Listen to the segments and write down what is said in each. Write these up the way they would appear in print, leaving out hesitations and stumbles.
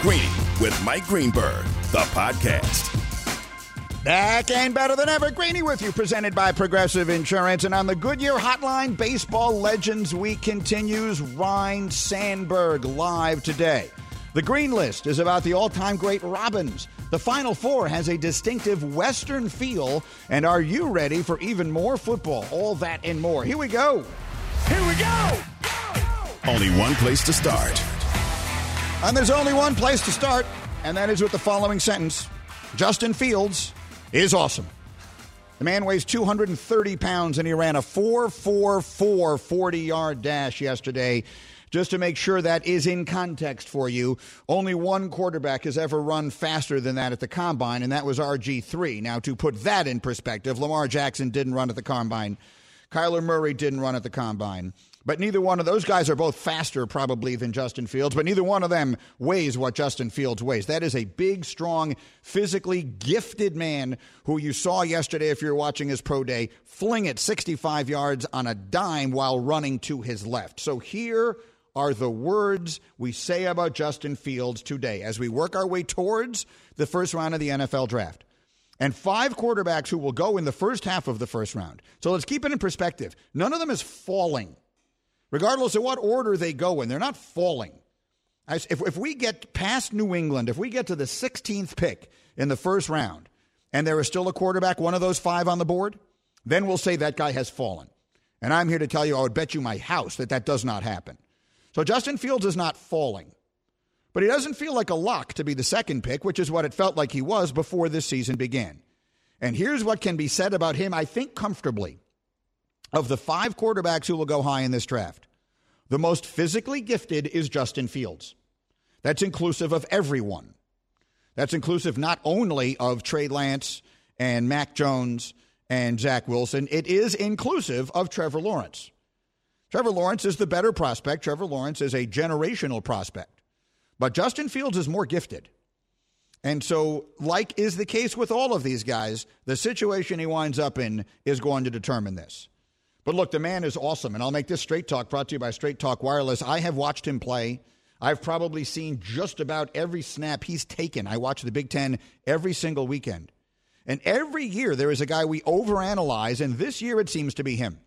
Greeny with Mike Greenberg, the podcast. Back and better than ever. Greeny with you, presented by Progressive Insurance. And on the Goodyear Hotline, Baseball Legends Week continues. Ryne Sandberg live today. The Green List is about the all-time great Robins. The Final Four has a distinctive Western feel. And are you ready for even more football? All that and more. Here we go. Here we go. Only one place to start. And there's only one place to start, and that is with the following sentence. Justin Fields is awesome. The man weighs 230 pounds, and he ran a 4.44 40-yard dash yesterday. Just to make sure that is in context for you, only one quarterback has ever run faster than that at the Combine, and that was RG3. Now, to put that in perspective, Lamar Jackson didn't run at the Combine. Kyler Murray didn't run at the Combine. But neither one of those guys are both faster probably than Justin Fields, but neither one of them weighs what Justin Fields weighs. That is a big, strong, physically gifted man who you saw yesterday, if you're watching his pro day, fling it 65 yards on a dime while running to his left. So here are the words we say about Justin Fields today as we work our way towards the first round of the NFL draft. And 5 quarterbacks who will go in the first half of the first round. So let's keep it in perspective. None of them is falling. Regardless of what order they go in, they're not falling. If we get past New England, if we get to the 16th pick in the first round, and there is still a quarterback, one of those 5 on the board, then we'll say that guy has fallen. And I'm here to tell you, I would bet you my house that does not happen. So Justin Fields is not falling. But he doesn't feel like a lock to be the second pick, which is what it felt like he was before this season began. And here's what can be said about him, I think comfortably. Of the 5 quarterbacks who will go high in this draft, the most physically gifted is Justin Fields. That's inclusive of everyone. That's inclusive not only of Trey Lance and Mac Jones and Zach Wilson. It is inclusive of Trevor Lawrence. Trevor Lawrence is the better prospect. Trevor Lawrence is a generational prospect. But Justin Fields is more gifted. And so, like is the case with all of these guys, the situation he winds up in is going to determine this. But look, the man is awesome, and I'll make this Straight Talk brought to you by Straight Talk Wireless. I have watched him play. I've probably seen just about every snap he's taken. I watch the Big Ten every single weekend. And every year there is a guy we overanalyze, and this year it seems to be him.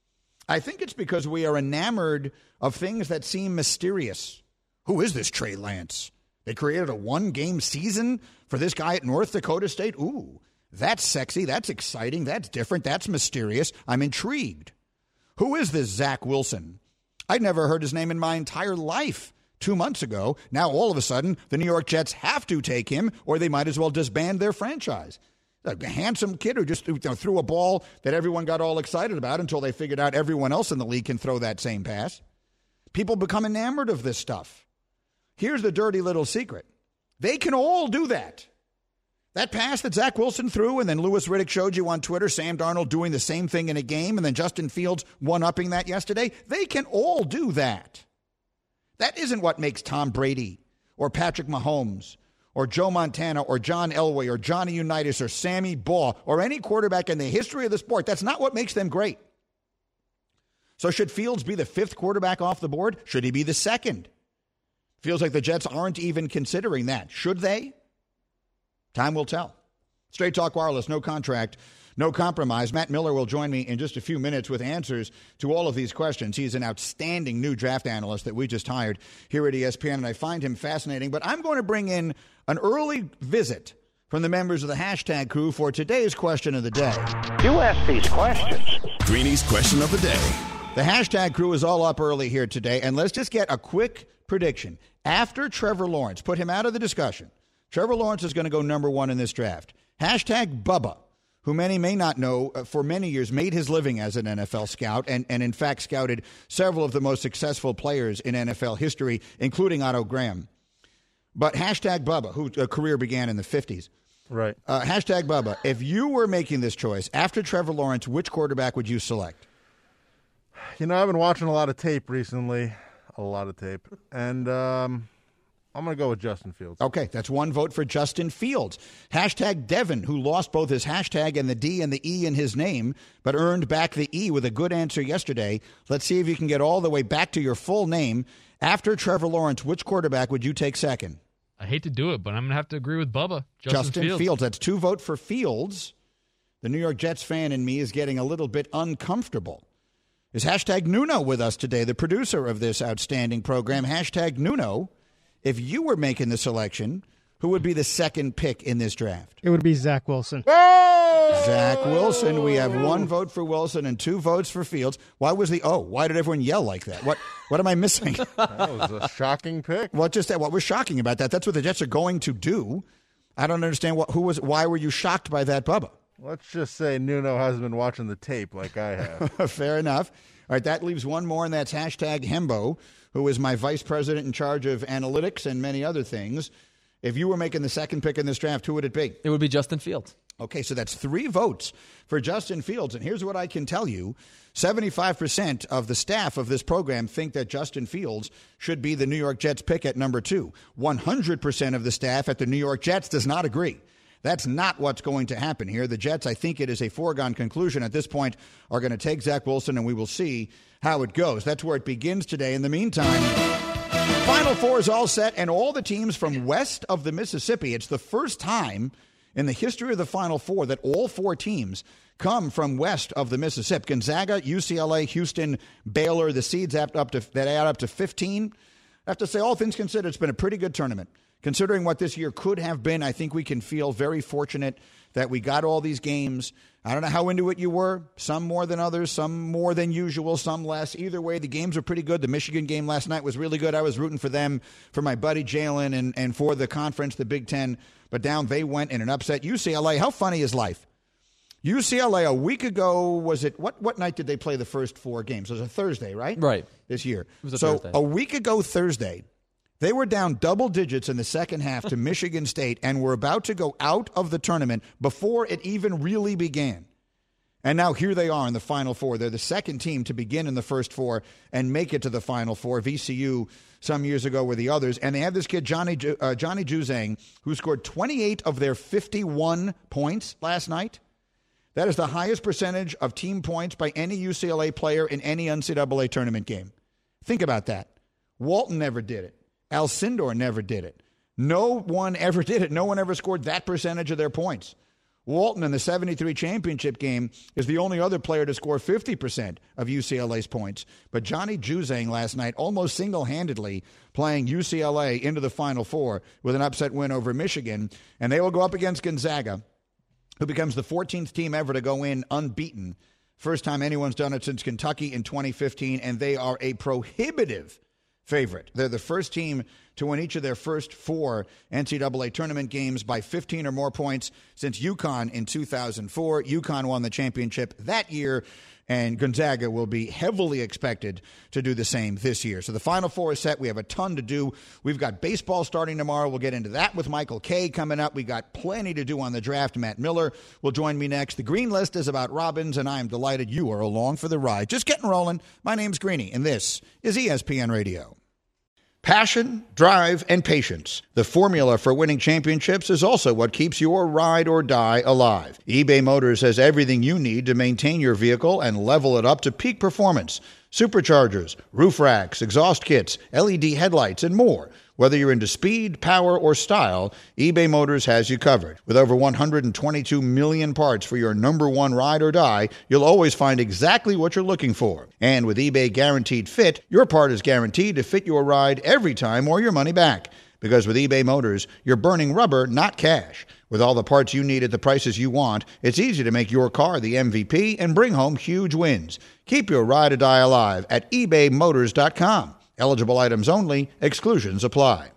I think it's because we are enamored of things that seem mysterious. Who is this Trey Lance? They created a 1-game season for this guy at North Dakota State? Ooh. That's sexy. That's exciting. That's different. That's mysterious. I'm intrigued. Who is this Zach Wilson? I'd never heard his name in my entire life 2 months ago. Now, all of a sudden, the New York Jets have to take him, or they might as well disband their franchise. A handsome kid who just threw a ball that everyone got all excited about until they figured out everyone else in the league can throw that same pass. People become enamored of this stuff. Here's the dirty little secret. They can all do that. That pass that Zach Wilson threw, and then Louis Riddick showed you on Twitter, Sam Darnold doing the same thing in a game, and then Justin Fields one-upping that yesterday, they can all do that. That isn't what makes Tom Brady or Patrick Mahomes or Joe Montana or John Elway or Johnny Unitas or Sammy Baugh or any quarterback in the history of the sport. That's not what makes them great. So should Fields be the 5th quarterback off the board? Should he be the 2nd? Feels like the Jets aren't even considering that. Should they? Time will tell. Straight Talk Wireless, no contract, no compromise. Matt Miller will join me in just a few minutes with answers to all of these questions. He's an outstanding new draft analyst that we just hired here at ESPN, and I find him fascinating. But I'm going to bring in an early visit from the members of the hashtag crew for today's question of the day. You ask these questions. Greeny's question of the day. The hashtag crew is all up early here today, and let's just get a quick prediction. After Trevor Lawrence, put him out of the discussion, Trevor Lawrence is going to go number 1 in this draft. Hashtag Bubba, who many may not know, for many years made his living as an NFL scout and in fact scouted several of the most successful players in NFL history, including Otto Graham. But hashtag Bubba, whose career began in the 50s. Right. Hashtag Bubba, if you were making this choice, after Trevor Lawrence, which quarterback would you select? You know, I've been watching a lot of tape recently. And I'm going to go with Justin Fields. Okay, that's 1 vote for Justin Fields. Hashtag Devin, who lost both his hashtag and the D and the E in his name, but earned back the E with a good answer yesterday. Let's see if you can get all the way back to your full name. After Trevor Lawrence, which quarterback would you take second? I hate to do it, but I'm going to have to agree with Bubba. Justin Fields. That's 2 votes for Fields. The New York Jets fan in me is getting a little bit uncomfortable. Is hashtag Nuno with us today, the producer of this outstanding program? Hashtag Nuno, if you were making the selection, who would be the second pick in this draft? It would be Zach Wilson. Zach Wilson. We have 1 vote for Wilson and 2 votes for Fields. Why did everyone yell like that? What am I missing? That was a shocking pick. What was shocking about that? That's what the Jets are going to do. I don't understand why were you shocked by that, Bubba? Let's just say Nuno hasn't been watching the tape like I have. Fair enough. All right, that leaves 1 more, and that's hashtag Hembo, who is my vice president in charge of analytics and many other things. If you were making the second pick in this draft, who would it be? It would be Justin Fields. Okay, so that's 3 votes for Justin Fields. And here's what I can tell you. 75% of the staff of this program think that Justin Fields should be the New York Jets pick at number 2. 100% of the staff at the New York Jets does not agree. That's not what's going to happen here. The Jets, I think it is a foregone conclusion at this point, are going to take Zach Wilson, and we will see how it goes. That's where it begins today. In the meantime, Final Four is all set, and all the teams from west of the Mississippi. It's the first time in the history of the Final Four that all 4 teams come from west of the Mississippi. Gonzaga, UCLA, Houston, Baylor, the seeds add up to 15. I have to say, all things considered, it's been a pretty good tournament. Considering what this year could have been, I think we can feel very fortunate that we got all these games. I don't know how into it you were. Some more than others, some more than usual, some less. Either way, the games were pretty good. The Michigan game last night was really good. I was rooting for them, for my buddy Jalen, and for the conference, the Big Ten. But down they went in an upset. UCLA, how funny is life? UCLA a week ago, was it, what night did they play the first 4 games? It was a Thursday, right? Right. This year. It was a Thursday. Thursday. A week ago Thursday, they were down double digits in the second half to Michigan State and were about to go out of the tournament before it even really began. And now here they are in the Final Four. They're the second team to begin in the first 4 and make it to the Final Four. VCU some years ago were the others. And they have this kid, Johnny Juzang, who scored 28 of their 51 points last night. That is the highest percentage of team points by any UCLA player in any NCAA tournament game. Think about that. Walton never did it. Alcindor never did it. No one ever did it. No one ever scored that percentage of their points. Walton in the 73 championship game is the only other player to score 50% of UCLA's points. But Johnny Juzang last night almost single-handedly playing UCLA into the Final Four with an upset win over Michigan. And they will go up against Gonzaga, who becomes the 14th team ever to go in unbeaten. First time anyone's done it since Kentucky in 2015, and they are a prohibitive favorite. They're the first team to win each of their first 4 NCAA tournament games by 15 or more points since UConn in 2004. UConn won the championship that year, and Gonzaga will be heavily expected to do the same this year. So the Final Four is set. We have a ton to do. We've got baseball starting tomorrow. We'll get into that with Michael Kay coming up. We got plenty to do on the draft. Matt Miller will join me next. The Green List is about Robins, and I am delighted you are along for the ride. Just getting rolling. My name's Greeny, and this is ESPN Radio. Passion, drive, and patience. The formula for winning championships is also what keeps your ride or die alive. eBay Motors has everything you need to maintain your vehicle and level it up to peak performance. Superchargers, roof racks, exhaust kits, LED headlights, and more. Whether you're into speed, power, or style, eBay Motors has you covered. With over 122 million parts for your number one ride or die, you'll always find exactly what you're looking for. And with eBay Guaranteed Fit, your part is guaranteed to fit your ride every time or your money back. Because with eBay Motors, you're burning rubber, not cash. With all the parts you need at the prices you want, it's easy to make your car the MVP and bring home huge wins. Keep your ride or die alive at ebaymotors.com. Eligible items only. Exclusions apply.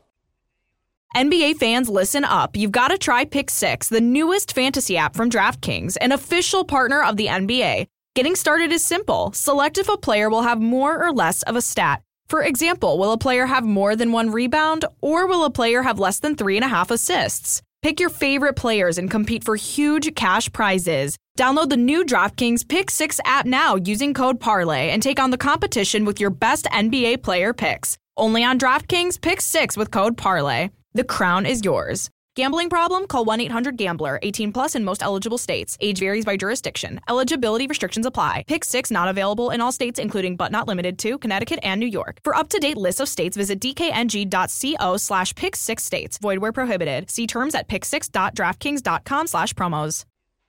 NBA fans, listen up. You've got to try Pick 6, the newest fantasy app from DraftKings, an official partner of the NBA. Getting started is simple. Select if a player will have more or less of a stat. For example, will a player have more than 1 rebound, or will a player have less than 3.5 assists? Pick your favorite players and compete for huge cash prizes. Download the new DraftKings Pick 6 app now using code PARLAY and take on the competition with your best NBA player picks. Only on DraftKings Pick 6 with code PARLAY. The crown is yours. Gambling problem? Call 1-800-GAMBLER. 18 plus in most eligible states. Age varies by jurisdiction. Eligibility restrictions apply. Pick 6 not available in all states, including but not limited to Connecticut and New York. For up-to-date list of states, visit dkng.co/pick6states. Void where prohibited. See terms at pick6.draftkings.com/promos.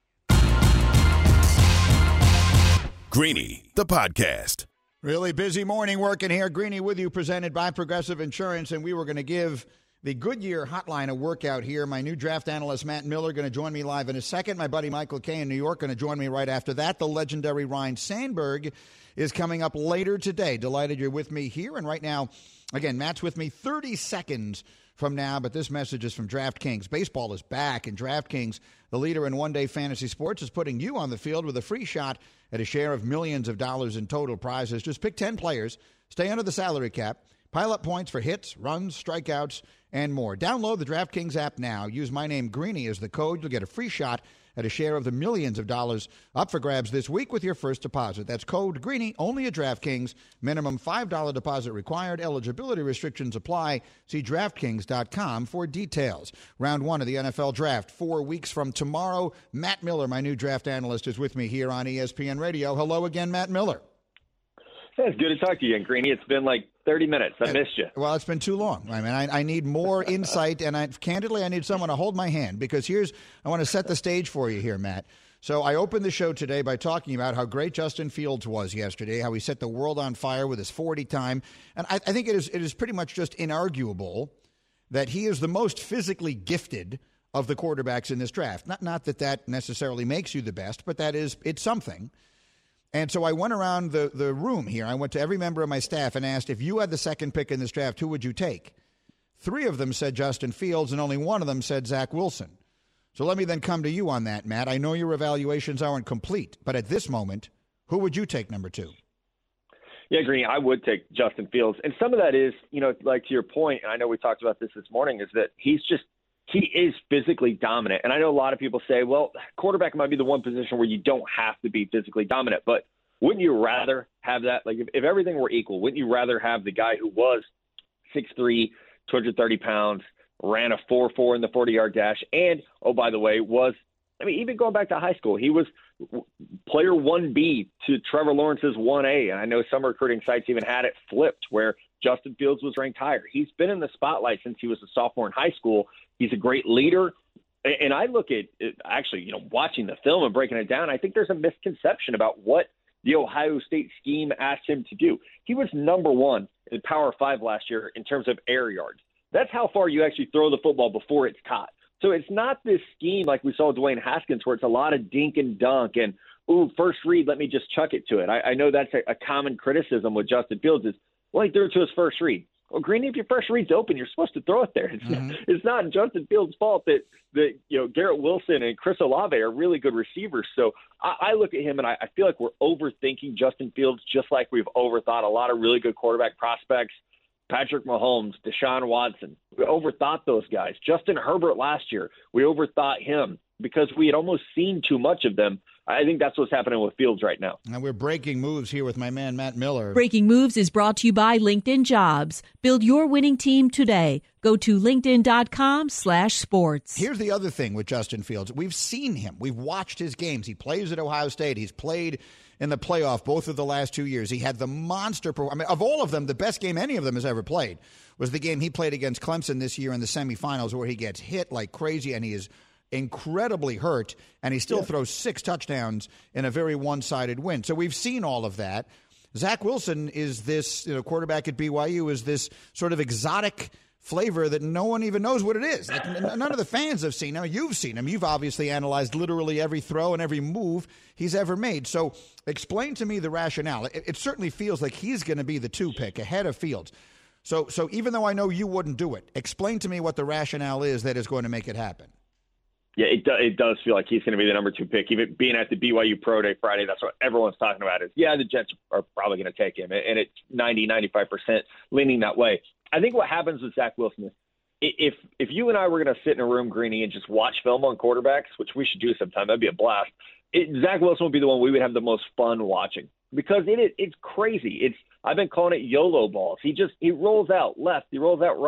Greeny, the podcast. Really busy morning working here. Greeny with you, presented by Progressive Insurance, and we were going to give the Goodyear hotline a workout here. My new draft analyst, Matt Miller, going to join me live in a second. My buddy Michael Kay in New York going to join me right after that. The legendary Ryne Sandberg is coming up later today. Delighted you're with me here. And right now, again, Matt's with me 30 seconds from now, but this message is from DraftKings. Baseball is back, and DraftKings, the leader in one-day fantasy sports, is putting you on the field with a free shot at a share of millions of dollars in total prizes. Just pick 10 players, stay under the salary cap, pile up points for hits, runs, strikeouts, and more. Download the DraftKings app now. Use my name, Greeny, as the code. You'll get a free shot at a share of the millions of dollars up for grabs this week with your first deposit. That's code Greeny, only at DraftKings. Minimum $5 deposit required. Eligibility restrictions apply. See DraftKings.com for details. Round 1 of the NFL Draft, 4 weeks from tomorrow. Matt Miller, my new draft analyst, is with me here on ESPN Radio. Hello again, Matt Miller. Hey, it's good to talk to you again, Greeny. It's been like 30 minutes. I missed you. Well, it's been too long. I mean, I need more insight, and candidly, I need someone to hold my hand, because I want to set the stage for you here, Matt. So I opened the show today by talking about how great Justin Fields was yesterday, how he set the world on fire with his 40 time. And I think it is pretty much just inarguable that he is the most physically gifted of the quarterbacks in this draft. Not that necessarily makes you the best, but it's something. And so I went around the room here. I went to every member of my staff and asked, if you had the second pick in this draft, who would you take? 3 of them said Justin Fields, and only 1 of them said Zach Wilson. So let me then come to you on that, Matt. I know your evaluations aren't complete, but at this moment, who would you take number 2? Yeah, Greeny, I would take Justin Fields. And some of that is, like to your point, and I know we talked about this morning, is that he is physically dominant. And I know a lot of people say, well, quarterback might be the one position where you don't have to be physically dominant. But wouldn't you rather have that? Like, if everything were equal, wouldn't you rather have the guy who was 6'3", 230 pounds, ran a 4.4 in the 40-yard dash, and, oh, by the way, even going back to high school, he was player 1B to Trevor Lawrence's 1A. And I know some recruiting sites even had it flipped where Justin Fields was ranked higher. He's been in the spotlight since he was a sophomore in high school. He's a great leader. And I look at actually, watching the film and breaking it down, I think there's a misconception about what the Ohio State scheme asked him to do. He was number 1 in Power 5 last year in terms of air yards. That's how far you actually throw the football before it's caught. So it's not this scheme like we saw Dwayne Haskins where it's a lot of dink and dunk and, ooh, first read, let me just chuck it to it. I know that's a common criticism with Justin Fields is, well, he threw it to his first read. Well, Greeny, if your first read's open, you're supposed to throw it there. It's not Justin Fields' fault that Garrett Wilson and Chris Olave are really good receivers. So I look at him and I feel like we're overthinking Justin Fields just like we've overthought a lot of really good quarterback prospects. Patrick Mahomes, Deshaun Watson, we overthought those guys. Justin Herbert last year, we overthought him because we had almost seen too much of them. I think that's what's happening with Fields right now. And we're breaking moves here with my man, Matt Miller. Breaking Moves is brought to you by LinkedIn Jobs. Build your winning team today. Go to linkedin.com/sports. Here's the other thing with Justin Fields. We've seen him. We've watched his games. He plays at Ohio State. He's played in the playoff both of the last 2 years. He had the monster. Of all of them, the best game any of them has ever played was the game he played against Clemson this year in the semifinals where he gets hit like crazy and he is incredibly hurt, and he still throws 6 touchdowns in a very one-sided win. So we've seen all of that. Zach Wilson is this quarterback at BYU, is this sort of exotic flavor that no one even knows what it is. Like, none of the fans have seen him. You've seen him. You've obviously analyzed literally every throw and every move he's ever made. So explain to me the rationale. It certainly feels like he's going to be the 2 pick ahead of Fields. So even though I know you wouldn't do it, explain to me what the rationale is that is going to make it happen. Yeah, it does feel like he's going to be the number 2 pick. Even being at the BYU Pro Day Friday, that's what everyone's talking about is, the Jets are probably going to take him. And it's 90-95% leaning that way. I think what happens with Zach Wilson is if you and I were going to sit in a room, Greeny, and just watch film on quarterbacks, which we should do sometime, that'd be a blast, Zach Wilson would be the one we would have the most fun watching because it's crazy. I've been calling it YOLO balls. He rolls out left, he rolls out right,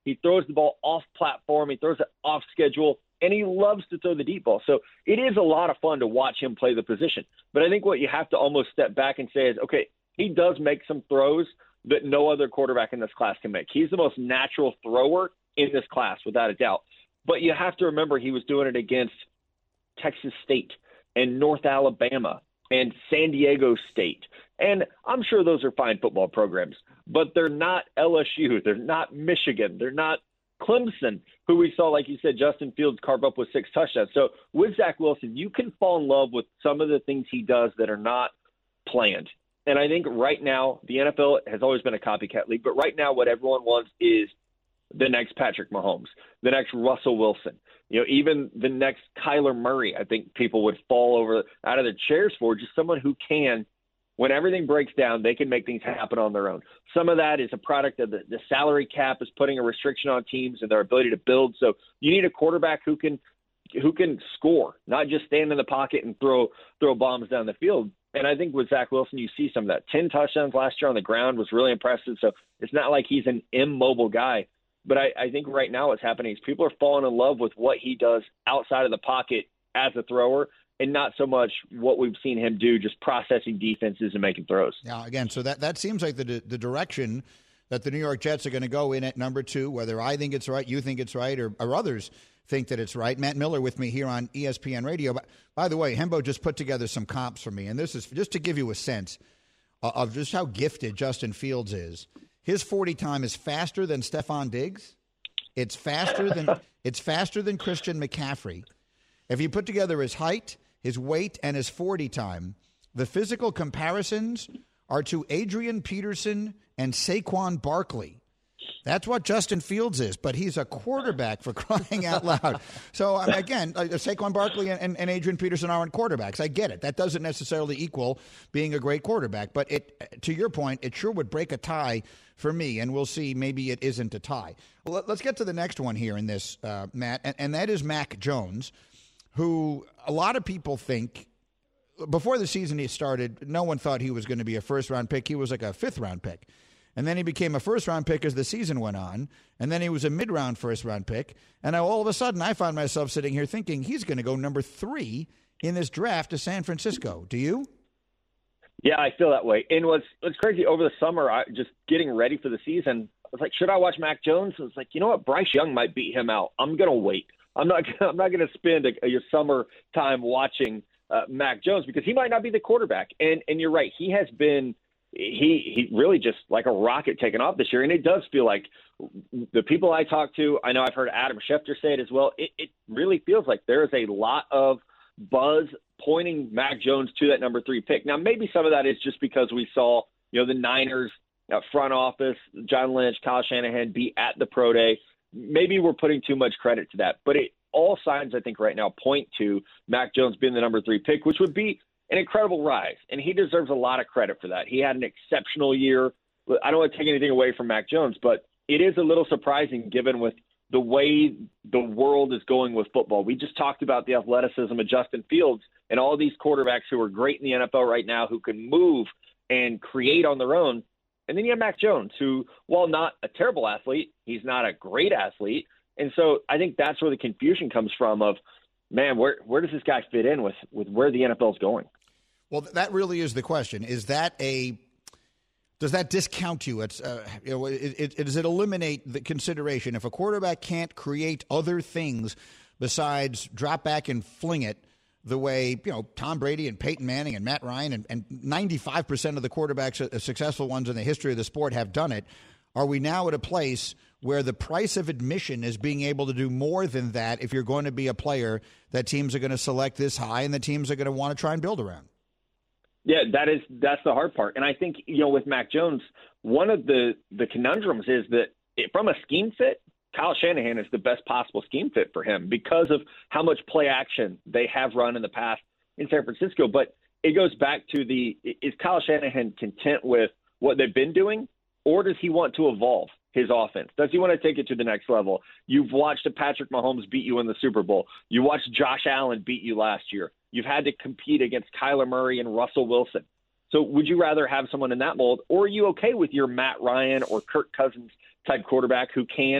He throws the ball off platform. He throws it off schedule, and he loves to throw the deep ball. So it is a lot of fun to watch him play the position. But I think what you have to almost step back and say is, okay, he does make some throws that no other quarterback in this class can make. He's the most natural thrower in this class, without a doubt. But you have to remember he was doing it against Texas State and North Alabama and San Diego State. And I'm sure those are fine football programs, but they're not LSU. They're not Michigan. They're not Clemson, who we saw, like you said, Justin Fields carve up with 6 touchdowns. So with Zach Wilson, you can fall in love with some of the things he does that are not planned. And I think right now, the NFL has always been a copycat league, but right now what everyone wants is the next Patrick Mahomes, the next Russell Wilson, even the next Kyler Murray. I think people would fall out of their chairs for just someone who can, when everything breaks down, they can make things happen on their own. Some of that is a product of the salary cap is putting a restriction on teams and their ability to build. So you need a quarterback who can score, not just stand in the pocket and throw bombs down the field. And I think with Zach Wilson, you see some of that. 10 touchdowns last year on the ground was really impressive. So it's not like he's an immobile guy. But I think right now what's happening is people are falling in love with what he does outside of the pocket as a thrower and not so much what we've seen him do, just processing defenses and making throws. Yeah, again, so that seems like the direction that the New York Jets are going to go in at number 2, whether I think it's right, you think it's right, or others think that it's right. Matt Miller with me here on ESPN Radio. By the way, Hembo just put together some comps for me, and this is just to give you a sense of just how gifted Justin Fields is. His 40 time is faster than Stephon Diggs. It's faster than Christian McCaffrey. If you put together his height, his weight, and his 40 time, the physical comparisons are to Adrian Peterson and Saquon Barkley. That's what Justin Fields is, but he's a quarterback, for crying out loud. So, again, Saquon Barkley and Adrian Peterson aren't quarterbacks. I get it. That doesn't necessarily equal being a great quarterback. But to your point, it sure would break a tie for me, and we'll see. Maybe it isn't a tie. Well, let's get to the next one here in this, Matt, and that is Mac Jones, who a lot of people think before the season he started, no one thought he was going to be a first-round pick. He was like a fifth-round pick. And then he became a first-round pick as the season went on. And then he was a mid-round first-round pick. And now all of a sudden I find myself sitting here thinking he's going to go number 3 in this draft to San Francisco. Do you? Yeah, I feel that way. And what's crazy, over the summer, just getting ready for the season, I was like, should I watch Mac Jones? I was like, you know what? Bryce Young might beat him out. I'm going to wait. I'm not going to spend your summer time watching Mac Jones because he might not be the quarterback. And you're right. He has been he really just like a rocket taking off this year. And it does feel like the people I talk to, I know I've heard Adam Schefter say it as well. It really feels like there is a lot of buzz pointing Mac Jones to that number 3 pick. Now, maybe some of that is just because we saw, the Niners front office, John Lynch, Kyle Shanahan be at the pro day. Maybe we're putting too much credit to that, but all signs I think right now point to Mac Jones being the number 3 pick, which would be an incredible rise, and he deserves a lot of credit for that. He had an exceptional year. I don't want to take anything away from Mac Jones, but it is a little surprising given with the way the world is going with football. We just talked about the athleticism of Justin Fields and all these quarterbacks who are great in the NFL right now who can move and create on their own. And then you have Mac Jones, who, while not a terrible athlete, he's not a great athlete. And so I think that's where the confusion comes from of, man, where does this guy fit in with where the NFL is going? Well, that really is the question. Does that discount you? Does it eliminate the consideration if a quarterback can't create other things besides drop back and fling it the way Tom Brady and Peyton Manning and Matt Ryan and 95% of the quarterbacks, successful ones in the history of the sport, have done it? Are we now at a place where the price of admission is being able to do more than that if you're going to be a player that teams are going to select this high and the teams are going to want to try and build around? Yeah, that's the hard part. And I think, with Mac Jones, one of the conundrums is that from a scheme fit, Kyle Shanahan is the best possible scheme fit for him because of how much play action they have run in the past in San Francisco. But it goes back to is Kyle Shanahan content with what they've been doing, or does he want to evolve his offense? Does he want to take it to the next level? You've watched Patrick Mahomes beat you in the Super Bowl. You watched Josh Allen beat you last year. You've had to compete against Kyler Murray and Russell Wilson. So would you rather have someone in that mold, or are you okay with your Matt Ryan or Kirk Cousins type quarterback who can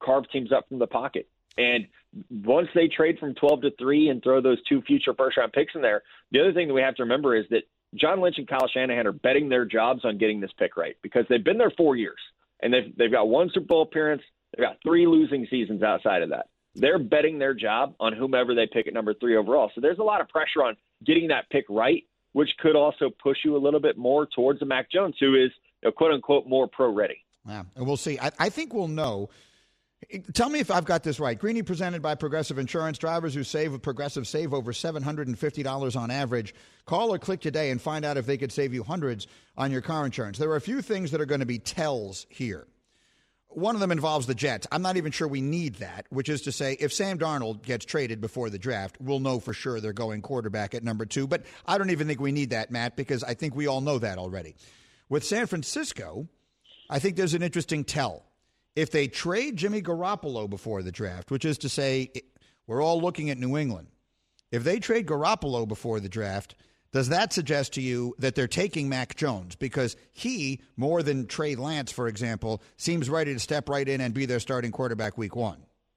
carve teams up from the pocket. And once they trade from 12-3 and throw those 2 future first-round picks in there, the other thing that we have to remember is that John Lynch and Kyle Shanahan are betting their jobs on getting this pick right because they've been there 4 years, and they've got 1 Super Bowl appearance. They've got 3 losing seasons outside of that. They're betting their job on whomever they pick at number 3 overall. So there's a lot of pressure on getting that pick right, which could also push you a little bit more towards a Mac Jones who is, quote-unquote, more pro-ready. Yeah, and we'll see. I think we'll know. Tell me if I've got this right. Greeny presented by Progressive Insurance. Drivers who save with Progressive save over $750 on average. Call or click today and find out if they could save you hundreds on your car insurance. There are a few things that are going to be tells here. One of them involves the Jets. I'm not even sure we need that, which is to say if Sam Darnold gets traded before the draft, we'll know for sure they're going quarterback at number 2. But I don't even think we need that, Matt, because I think we all know that already. With San Francisco, I think there's an interesting tell. If they trade Jimmy Garoppolo before the draft, which is to say we're all looking at New England, if they trade Garoppolo before the draft, does that suggest to you that they're taking Mac Jones? Because he, more than Trey Lance, for example, seems ready to step right in and be their starting quarterback week 1.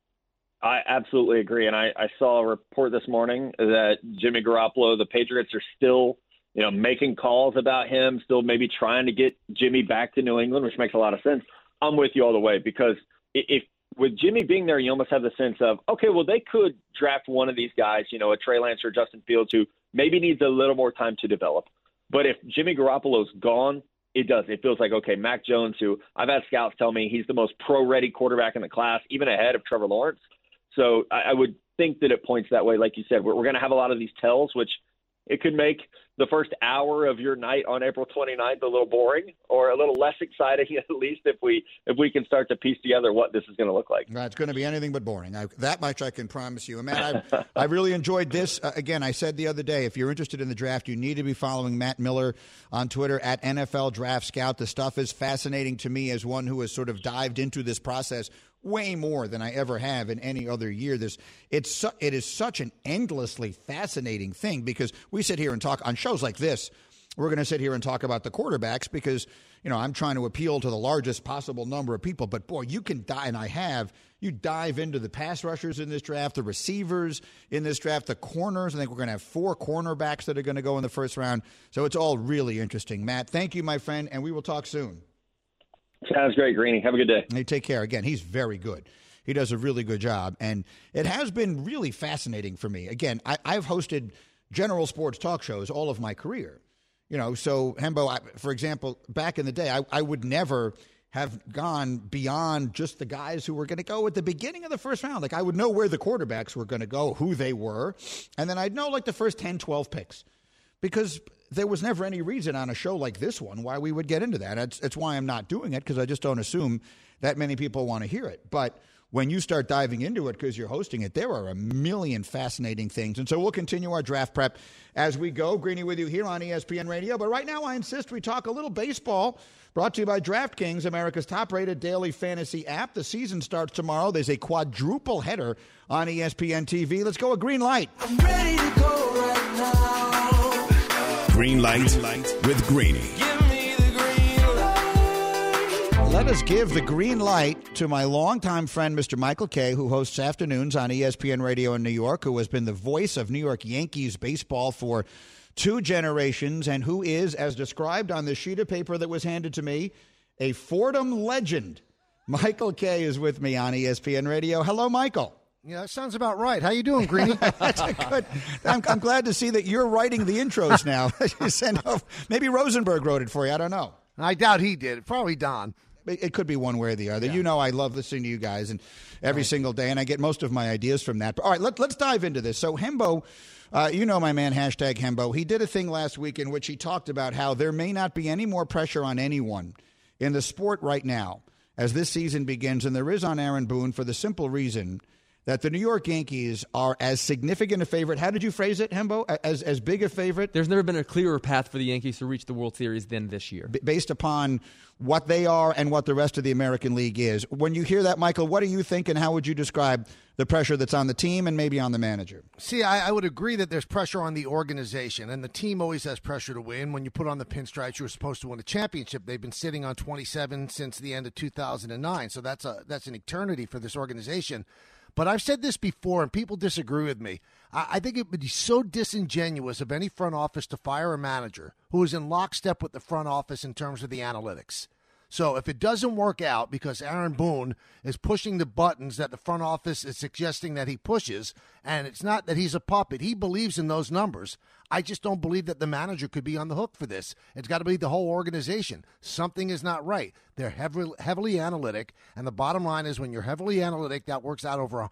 I absolutely agree. And I saw a report this morning that Jimmy Garoppolo, the Patriots are still making calls about him, still maybe trying to get Jimmy back to New England, which makes a lot of sense. I'm with you all the way because if with Jimmy being there, you almost have the sense of, okay, well, they could draft one of these guys, a Trey Lance or Justin Fields who maybe needs a little more time to develop. But if Jimmy Garoppolo's gone, it does. It feels like, okay, Mac Jones, who I've had scouts tell me he's the most pro-ready quarterback in the class, even ahead of Trevor Lawrence. So I would think that it points that way. Like you said, we're going to have a lot of these tells, which it could make the first hour of your night on April 29th a little boring or a little less exciting, at least if we can start to piece together what this is going to look like. It's going to be anything but boring. That much I can promise you. And Matt, I really enjoyed this. Again, I said the other day, if you're interested in the draft, you need to be following Matt Miller on Twitter at NFL Draft Scout. The stuff is fascinating to me as one who has sort of dived into this process way more than I ever have in any other year. It is such an endlessly fascinating thing because we sit here and talk on shows like this. We're going to sit here and talk about the quarterbacks because, I'm trying to appeal to the largest possible number of people. But, boy, you can you dive into the pass rushers in this draft, the receivers in this draft, the corners. I think we're going to have 4 cornerbacks that are going to go in the first round. So it's all really interesting. Matt, thank you, my friend, and we will talk soon. Sounds great, Greeny. Have a good day. Hey, take care. Again, he's very good. He does a really good job. And it has been really fascinating for me. Again, I've hosted general sports talk shows all of my career. So, Hembo, for example, back in the day, I would never have gone beyond just the guys who were going to go at the beginning of the first round. Like, I would know where the quarterbacks were going to go, who they were, and then I'd know, like, the first 10, 12 picks. Because there was never any reason on a show like this one why we would get into that. It's why I'm not doing it, because I just don't assume that many people want to hear it. But when you start diving into it because you're hosting it, there are a million fascinating things. And so we'll continue our draft prep as we go. Greeny with you here on ESPN Radio. But right now I insist we talk a little baseball, brought to you by DraftKings, America's top-rated daily fantasy app. The season starts tomorrow. There's a quadruple header on ESPN TV. Let's go a green light. I'm ready to go right now. Green light with Greeny. Give me the green light. Let us give the green light to my longtime friend, Mr. Michael Kay, who hosts afternoons on ESPN Radio in New York, who has been the voice of New York Yankees baseball for 2 generations, and who is, as described on the sheet of paper that was handed to me, a Fordham legend. Michael Kay is with me on ESPN Radio. Hello, Michael. Yeah, that sounds about right. How you doing, Greeny? That's a good. I'm glad to see that you're writing the intros now. You send off. Maybe Rosenberg wrote it for you. I don't know. I doubt he did. Probably Don. It could be one way or the other. Yeah. I love listening to you guys and every single day, and I get most of my ideas from that. But all right, let's dive into this. So Hembo, my man, hashtag Hembo, he did a thing last week in which he talked about how there may not be any more pressure on anyone in the sport right now as this season begins, and there is on Aaron Boone for the simple reason that the New York Yankees are as significant a favorite. How did you phrase it, Hembo? As big a favorite? There's never been a clearer path for the Yankees to reach the World Series than this year. Based upon what they are and what the rest of the American League is. When you hear that, Michael, what do you think, and how would you describe the pressure that's on the team and maybe on the manager? See, I would agree that there's pressure on the organization, and the team always has pressure to win. When you put on the pinstripes, you're supposed to win a championship. They've been sitting on 27 since the end of 2009, so that's an eternity for this organization. But I've said this before, and people disagree with me. I think it would be so disingenuous of any front office to fire a manager who is in lockstep with the front office in terms of the analytics. So if it doesn't work out because Aaron Boone is pushing the buttons that the front office is suggesting that he pushes, and it's not that he's a puppet, he believes in those numbers, I just don't believe that the manager could be on the hook for this. It's got to be the whole organization. Something is not right. They're heavily analytic, and the bottom line is when you're heavily analytic, that works out over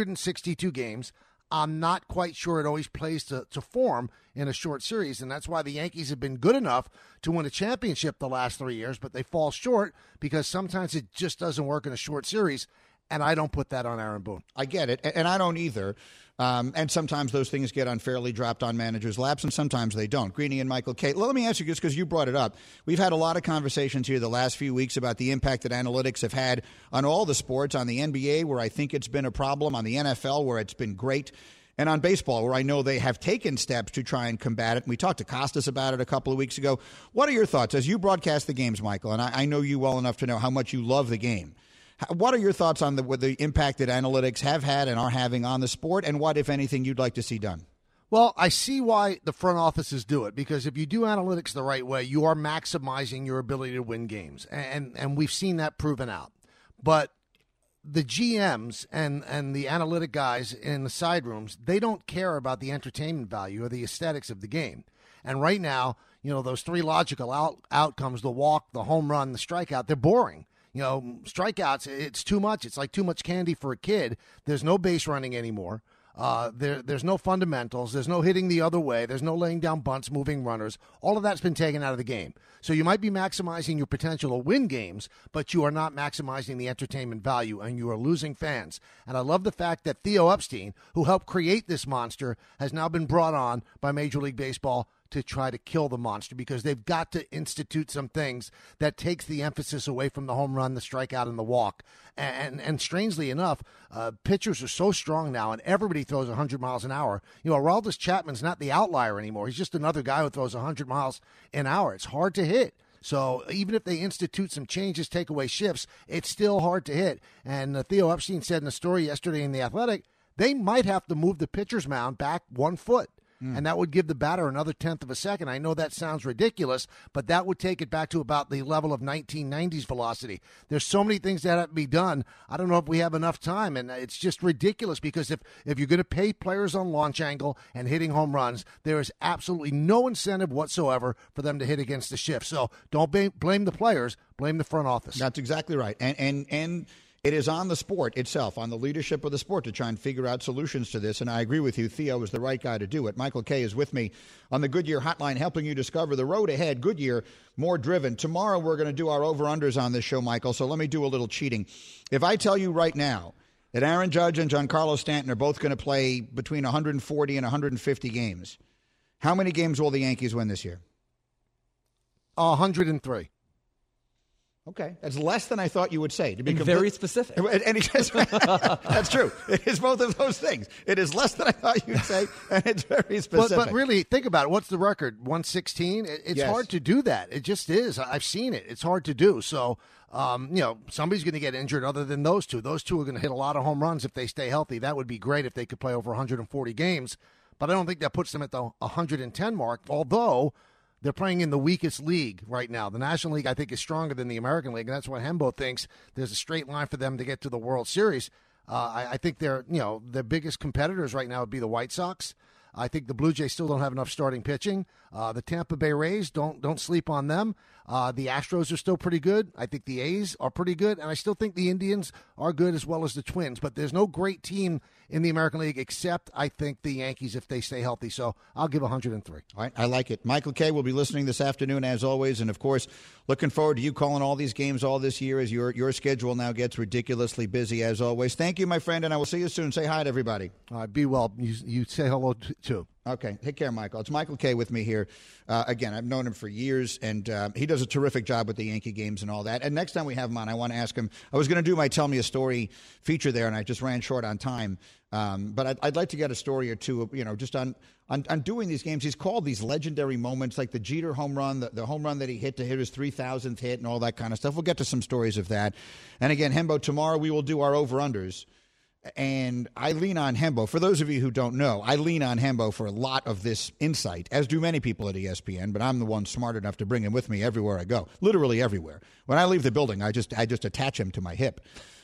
162 games. I'm not quite sure it always plays to form in a short series, and that's why the Yankees have been good enough to win a championship the last 3 years, but they fall short because sometimes it just doesn't work in a short series, and I don't put that on Aaron Boone. I get it, and I don't either. And sometimes those things get unfairly dropped on managers' laps, and sometimes they don't. Greeny and Michael Kay. Let me ask you just because you brought it up. We've had a lot of conversations here the last few weeks about the impact that analytics have had on all the sports, on the NBA, where I think it's been a problem, on the NFL, where it's been great, and on baseball, where I know they have taken steps to try and combat it. We talked to Costas about it a couple of weeks ago. What are your thoughts as you broadcast the games, Michael? And I know you well enough to know how much you love the game. What are your thoughts on the impact that analytics have had and are having on the sport, and what, if anything, you'd like to see done? Well, I see why the front offices do it, because if you do analytics the right way, you are maximizing your ability to win games, and we've seen that proven out. But the GMs and the analytic guys in the side rooms, they don't care about the entertainment value or the aesthetics of the game. And right now, those three logical outcomes, the walk, the home run, the strikeout, they're boring. Strikeouts, it's too much. It's like too much candy for a kid. There's no base running anymore. There's no fundamentals. There's no hitting the other way. There's no laying down bunts, moving runners. All of that's been taken out of the game. So you might be maximizing your potential to win games, but you are not maximizing the entertainment value, and you are losing fans. And I love the fact that Theo Epstein, who helped create this monster, has now been brought on by Major League Baseball to try to kill the monster, because they've got to institute some things that takes the emphasis away from the home run, the strikeout, and the walk. And strangely enough, pitchers are so strong now, and everybody throws 100 miles an hour. Aroldis Chapman's not the outlier anymore. He's just another guy who throws 100 miles an hour. It's hard to hit. So even if they institute some changes, take away shifts, it's still hard to hit. And Theo Epstein said in a story yesterday in The Athletic, they might have to move the pitcher's mound back 1 foot. And that would give the batter another tenth of a second. I know that sounds ridiculous, but that would take it back to about the level of 1990s velocity. There's so many things that have to be done. I don't know if we have enough time, and it's just ridiculous, because if you're going to pay players on launch angle and hitting home runs, there is absolutely no incentive whatsoever for them to hit against the shift. So don't blame the players, blame the front office. That's exactly right. And it is on the sport itself, on the leadership of the sport, to try and figure out solutions to this. And I agree with you. Theo is the right guy to do it. Michael Kay is with me on the Goodyear Hotline, helping you discover the road ahead. Goodyear, more driven. Tomorrow we're going to do our over-unders on this show, Michael, so let me do a little cheating. If I tell you right now that Aaron Judge and Giancarlo Stanton are both going to play between 140 and 150 games, how many games will the Yankees win this year? 103. Okay, that's less than I thought you would say. To be very specific. And that's true. It is both of those things. It is less than I thought you'd say, and it's very specific. But really, think about it. What's the record? 116? It's hard to do that. It just is. I've seen it. It's hard to do. So, somebody's going to get injured other than those two. Those two are going to hit a lot of home runs if they stay healthy. That would be great if they could play over 140 games. But I don't think that puts them at the 110 mark, although they're playing in the weakest league right now. The National League, I think, is stronger than the American League, and that's why Hembo thinks there's a straight line for them to get to the World Series. I think their biggest competitors right now would be the White Sox. I think the Blue Jays still don't have enough starting pitching. The Tampa Bay Rays, don't sleep on them. The Astros are still pretty good. I think the A's are pretty good, and I still think the Indians are good as well as the Twins. But there's no great team in the American League except, I think, the Yankees if they stay healthy. So I'll give 103. All right, I like it. Michael Kay will be listening this afternoon, as always. And, of course, looking forward to you calling all these games all this year as your schedule now gets ridiculously busy, as always. Thank you, my friend, and I will see you soon. Say hi to everybody. All right, be well. You say hello, too. Okay. Take care, Michael. It's Michael Kay with me here. Again, I've known him for years, and he does a terrific job with the Yankee games and all that. And next time we have him on, I want to ask him. I was going to do my Tell Me a Story feature there, and I just ran short on time. But I'd like to get a story or two, just on doing these games. He's called these legendary moments, like the Jeter home run, the home run that he hit to hit his 3,000th hit and all that kind of stuff. We'll get to some stories of that. And again, Hembo, tomorrow we will do our over-unders. And I lean on Hembo. For those of you who don't know, I lean on Hembo for a lot of this insight, as do many people at ESPN, but I'm the one smart enough to bring him with me everywhere I go, literally everywhere. When I leave the building, I just attach him to my hip.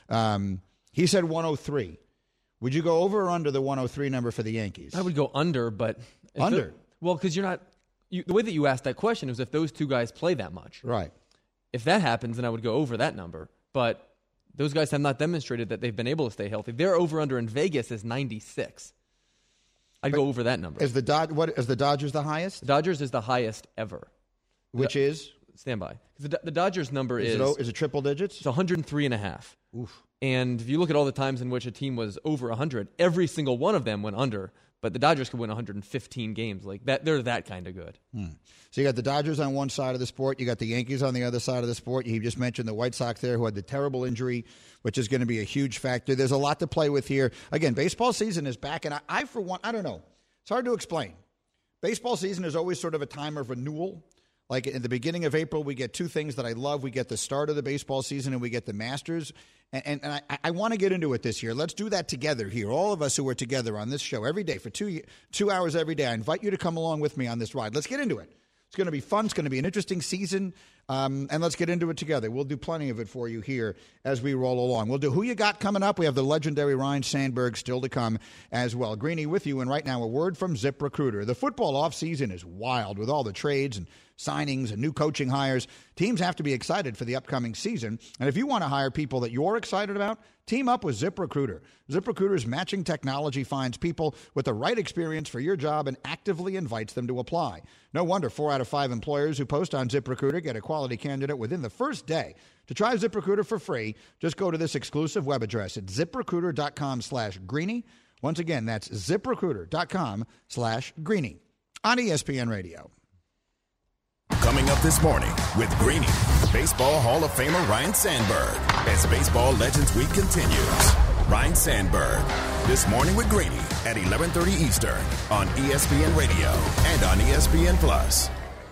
He said 103. Would you go over or under the 103 number for the Yankees? I would go under, but... Under? Well, because you're not... the way that you asked that question was if those two guys play that much. Right. If that happens, then I would go over that number. But those guys have not demonstrated that they've been able to stay healthy. Their over-under in Vegas is 96. I'd go over that number. Is the Dodgers the highest? The Dodgers is the highest ever. Which is? Stand by. The Dodgers number is it triple digits? It's 103.5. Oof. And if you look at all the times in which a team was over 100, every single one of them went under. But the Dodgers could win 115 games. Like that, they're that kind of good. So you got the Dodgers on one side of the sport. You got the Yankees on the other side of the sport. You just mentioned the White Sox there who had the terrible injury, which is going to be a huge factor. There's a lot to play with here. Again, baseball season is back. And I for one, I don't know. It's hard to explain. Baseball season is always sort of a time of renewal. Like in the beginning of April, we get two things that I love. We get the start of the baseball season and we get the Masters. And I want to get into it this year. Let's do that together here. All of us who are together on this show every day for 2 hours every day. I invite you to come along with me on this ride. Let's get into it. It's going to be fun. It's going to be an interesting season. And let's get into it together. We'll do plenty of it for you here as we roll along. We'll do Who You Got coming up. We have the legendary Ryne Sandberg still to come as well. Greeny with you. And right now, a word from ZipRecruiter. The football offseason is wild with all the trades and signings and new coaching hires. Teams have to be excited for the upcoming season. And if you want to hire people that you're excited about, team up with ZipRecruiter. ZipRecruiter's matching technology finds people with the right experience for your job and actively invites them to apply. No wonder 4 out of 5 employers who post on ZipRecruiter get a quality candidate within the first day. To try ZipRecruiter for free, just go to this exclusive web address at ZipRecruiter.com/Greeny. Once again, that's ZipRecruiter.com/Greeny on ESPN Radio. Coming up this morning with Greeny, Baseball Hall of Famer Ryne Sandberg, as Baseball Legends Week continues. Ryne Sandberg, this morning with Greeny at 11:30 Eastern on ESPN Radio and on ESPN Plus.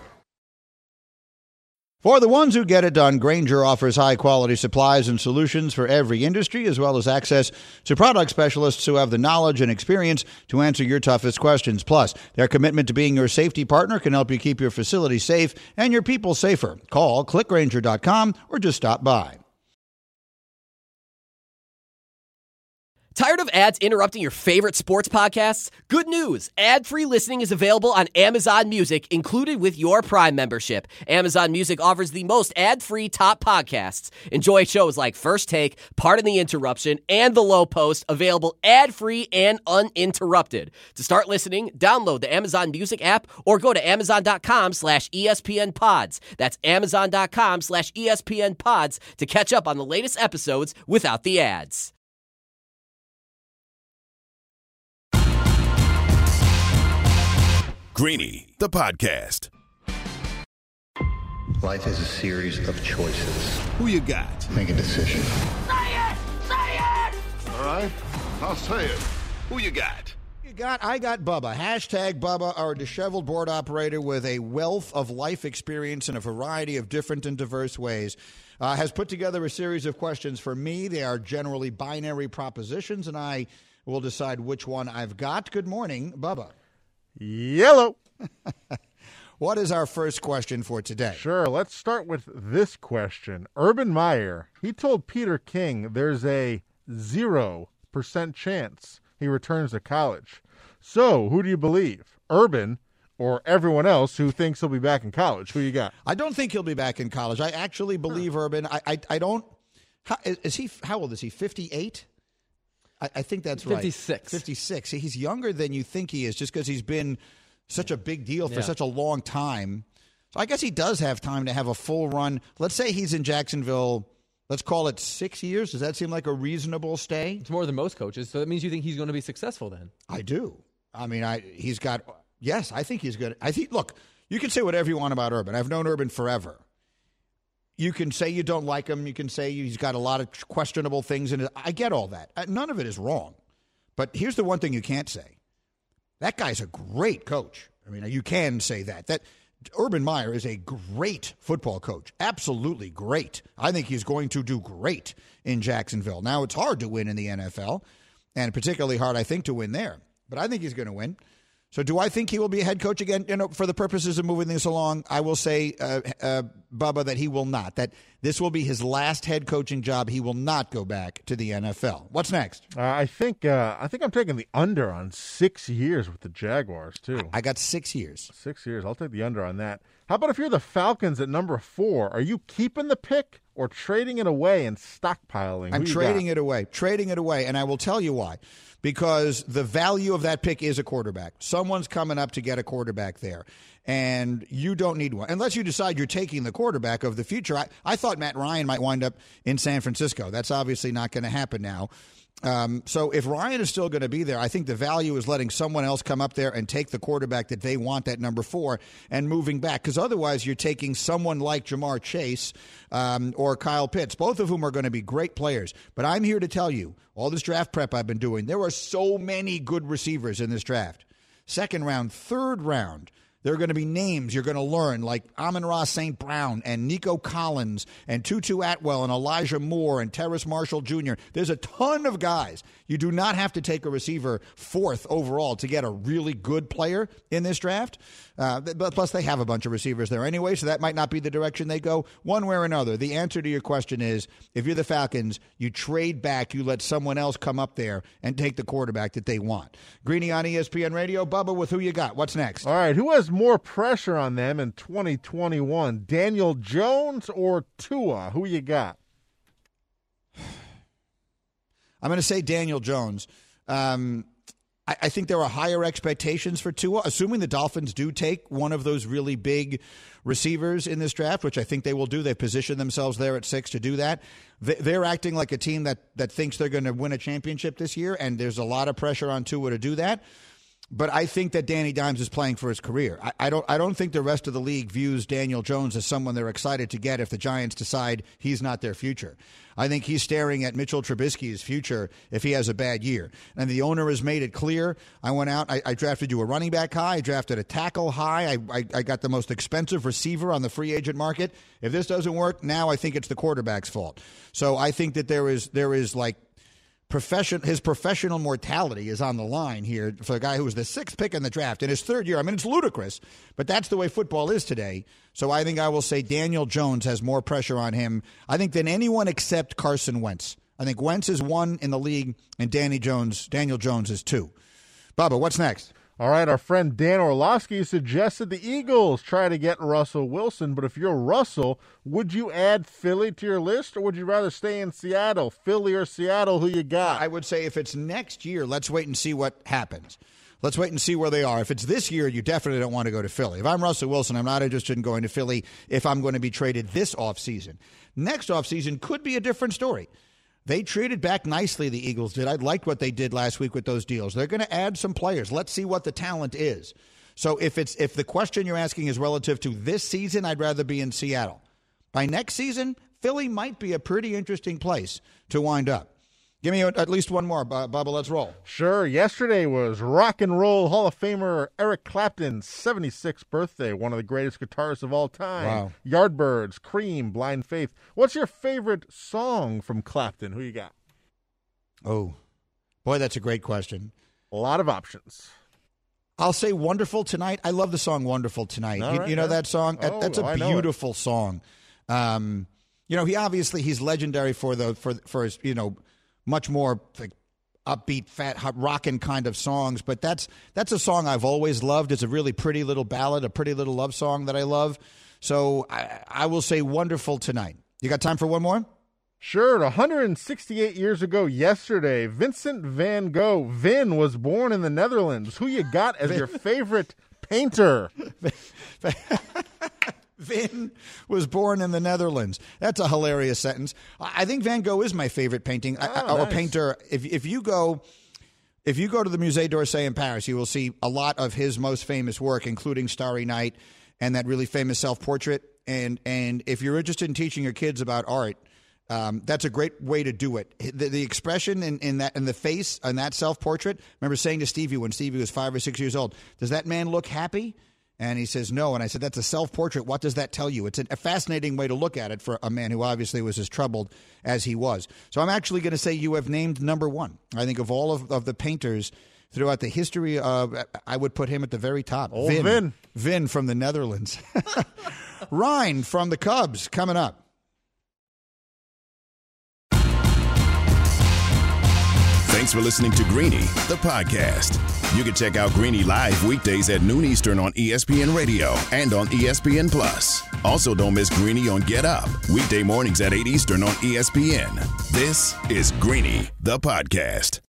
For the ones who get it done, Grainger offers high-quality supplies and solutions for every industry, as well as access to product specialists who have the knowledge and experience to answer your toughest questions. Plus, their commitment to being your safety partner can help you keep your facility safe and your people safer. Call, clickgrainger.com, or just stop by. Tired of ads interrupting your favorite sports podcasts? Good news! Ad-free listening is available on Amazon Music, included with your Prime membership. Amazon Music offers the most ad-free top podcasts. Enjoy shows like First Take, Pardon the Interruption, and The Low Post, available ad-free and uninterrupted. To start listening, download the Amazon Music app or go to Amazon.com/ESPN Pods. That's Amazon.com/ESPN Pods to catch up on the latest episodes without the ads. Greeny, the podcast. Life is a series of choices. Who you got? Make a decision. Say it! Say it! All right, I'll say it. Who you got? I got Bubba. Hashtag Bubba, our disheveled board operator with a wealth of life experience in a variety of different and diverse ways, has put together a series of questions for me. They are generally binary propositions, and I will decide which one I've got. Good morning, Bubba. Yellow. What is our first question for today? Sure. Let's start with this question. Urban Meyer, he told Peter King there's a 0% chance he returns to college. So, who do you believe, Urban or everyone else who thinks he'll be back in college? Who you got? I don't think he'll be back in college. I actually believe Urban. I don't. How old is he? 58? I think that's 56. Right. 56. He's younger than you think he is just because he's been such a big deal for such a long time. So I guess he does have time to have a full run. Let's say he's in Jacksonville, let's call it 6 years. Does that seem like a reasonable stay? It's more than most coaches, so that means you think he's going to be successful then. I do. I mean, he's got – yes, I think he's good. Look, you can say whatever you want about Urban. I've known Urban forever. You can say you don't like him. You can say he's got a lot of questionable things in it. I get all that. None of it is wrong. But here's the one thing you can't say. That guy's a great coach. I mean, you can say that. That Urban Meyer is a great football coach. Absolutely great. I think he's going to do great in Jacksonville. Now, it's hard to win in the NFL, and particularly hard, I think, to win there. But I think he's going to win. So do I think he will be a head coach again? For the purposes of moving this along, I will say, Bubba, that he will not. That this will be his last head coaching job. He will not go back to the NFL. What's next? I think I'm taking the under on 6 years with the Jaguars, too. I got 6 years. 6 years. I'll take the under on that. How about if you're the Falcons at number 4? Are you keeping the pick or trading it away and stockpiling? I'm trading it away. Trading it away, and I will tell you why. Because the value of that pick is a quarterback. Someone's coming up to get a quarterback there, and you don't need one. Unless you decide you're taking the quarterback of the future. I thought Matt Ryan might wind up in San Francisco. That's obviously not going to happen now. So if Ryan is still going to be there, I think the value is letting someone else come up there and take the quarterback that they want at number 4 and moving back. Because otherwise you're taking someone like Jamar Chase or Kyle Pitts, both of whom are going to be great players. But I'm here to tell you, all this draft prep I've been doing, there are so many good receivers in this draft. Second round, third round. There are going to be names you're going to learn like Amon-Ra St. Brown and Nico Collins and Tutu Atwell and Elijah Moore and Terrace Marshall Jr. There's a ton of guys. You do not have to take a receiver 4th overall to get a really good player in this draft. But plus, they have a bunch of receivers there anyway, so that might not be the direction they go one way or another. The answer to your question is, if you're the Falcons, you trade back, you let someone else come up there and take the quarterback that they want. Greeny on ESPN Radio. Bubba, with who you got? What's next? All right, who has more pressure on them in 2021, Daniel Jones or Tua? Who you got? I'm going to say Daniel Jones. I think there are higher expectations for Tua, assuming the Dolphins do take one of those really big receivers in this draft, which I think they will do. They've positioned themselves there at 6 to do that. They're acting like a team that thinks they're going to win a championship this year, and there's a lot of pressure on Tua to do that. But I think that Danny Dimes is playing for his career. I don't think the rest of the league views Daniel Jones as someone they're excited to get if the Giants decide he's not their future. I think he's staring at Mitchell Trubisky's future if he has a bad year. And the owner has made it clear. I went out, I drafted you a running back high, I drafted a tackle high, I got the most expensive receiver on the free agent market. If this doesn't work, now I think it's the quarterback's fault. So I think that there is like his professional mortality is on the line here for a guy who was the 6th pick in the draft in his 3rd year. I mean, it's ludicrous, but that's the way football is today. So I think I will say Daniel Jones has more pressure on him, I think, than anyone except Carson Wentz. I think Wentz is 1 in the league, and Daniel Jones is 2. Bubba, what's next? All right, our friend Dan Orlovsky suggested the Eagles try to get Russell Wilson, but if you're Russell, would you add Philly to your list, or would you rather stay in Seattle? Philly or Seattle, who you got? I would say if it's next year, let's wait and see what happens. Let's wait and see where they are. If it's this year, you definitely don't want to go to Philly. If I'm Russell Wilson, I'm not interested in going to Philly if I'm going to be traded this offseason. Next offseason could be a different story. They traded back nicely, the Eagles did. I liked what they did last week with those deals. They're going to add some players. Let's see what the talent is. So if the question you're asking is relative to this season, I'd rather be in Seattle. By next season, Philly might be a pretty interesting place to wind up. Give me at least one more, Bubba. Let's roll. Sure. Yesterday was Rock and Roll Hall of Famer Eric Clapton's 76th birthday, one of the greatest guitarists of all time. Wow. Yardbirds, Cream, Blind Faith. What's your favorite song from Clapton? Who you got? Oh, boy, that's a great question. A lot of options. I'll say Wonderful Tonight. I love the song Wonderful Tonight. You know that song? That's a beautiful song. He's legendary for his, much more like upbeat, fat, rockin' kind of songs. But that's a song I've always loved. It's a really pretty little ballad, a pretty little love song that I love. So I will say Wonderful Tonight. You got time for one more? Sure. 168 years ago yesterday, Vincent van Gogh, Vin, was born in the Netherlands. Who you got as your favorite painter? Vin was born in the Netherlands. That's a hilarious sentence. I think Van Gogh is my favorite painting or painter. If you go to the Musée d'Orsay in Paris, you will see a lot of his most famous work, including Starry Night and that really famous self-portrait. And if you're interested in teaching your kids about art, that's a great way to do it. The expression in the face on that self-portrait. I remember saying to Stevie when Stevie was 5 or 6 years old, "Does that man look happy?" And he says, "No." And I said, "That's a self-portrait. What does that tell you?" It's a fascinating way to look at it for a man who obviously was as troubled as he was. So I'm actually going to say you have named number one. I think of all of the painters throughout the history of, I would put him at the very top. Vin. Vin from the Netherlands. Ryan from the Cubs coming up. Thanks for listening to Greeny, the podcast. You can check out Greeny live weekdays at noon Eastern on ESPN Radio and on ESPN Plus. Also, don't miss Greeny on Get Up, weekday mornings at 8 Eastern on ESPN. This is Greeny, the podcast.